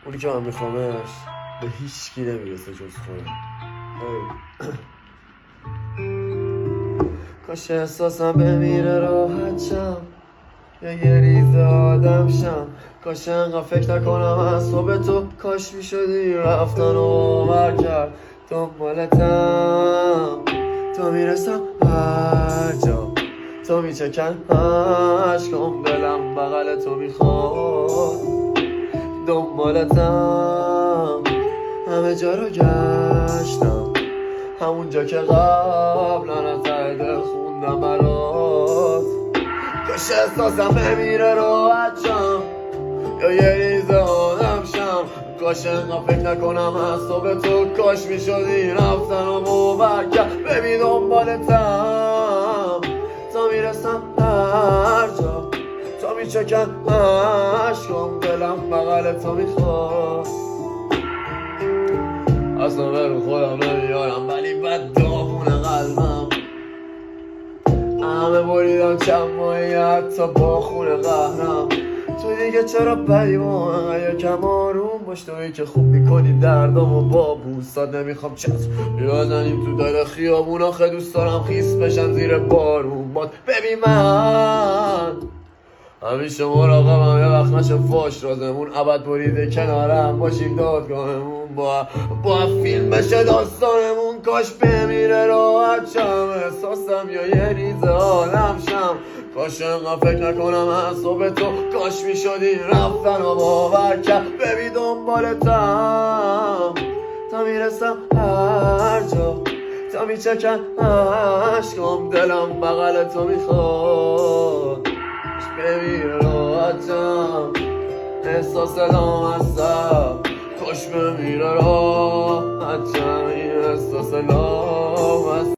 اونی که من میخوامش به هیچ کی نمیرسه جز خودم. کاش احساسم بمیره راحت شم، یه ریزه آدم شم. کاش انقدر فکر نکنم از صبح تو، کاش میشدی رفتن و باور کرد. دنبالتم تو میرسم هر جا، تو میچکن عشقم، دلم بغل تو میخواد. دنبالتم همه جا رو گشتم، همونجا که قبلا ته دل خوندم برات. کاش احساسم بمیره راحت شم، یا یه ریزه آدم شم. کاش انقدر فکر نکنم از صبح تو، کاش میشدی رفتن و باور کرد. ببین دنبالتم تا میرسم هر جا، تا میچکن عشقم، دلم بغل تو میخواد. اصلا برو خودم نمیارم ولی بد داغون قلبم. همه بریدم چند ماهی حتی با خون قهرم. تو دیگه چرا پیمان یکم آروم باش، تویی که خوب میکنی دردم و با بوستات. نمیخوام چت بزنیم تو دل خیابون، آخه دوست دارم خیس بشن زیر بارون باد. ببین من همیشه مراقبم یه وقت نشه فاش رازمون، ابد بریده کنارم باشیم دادگاهمون، با فیلم بشه داستانمون. کاش بمیره راحت شم، احساسم یا یه ریزه آدم شم. کاش انقدر فکر نکنم از صبح تو، کاش میشدی رفتن و باور کرد. ببین دنبالتم تا میرسم هر جا، تا میچکن عشقم، دلم بغل تو میخواد. بمیره راحتم، احساس لامصب. کاش بمیره راحتم، این احساس لامصب.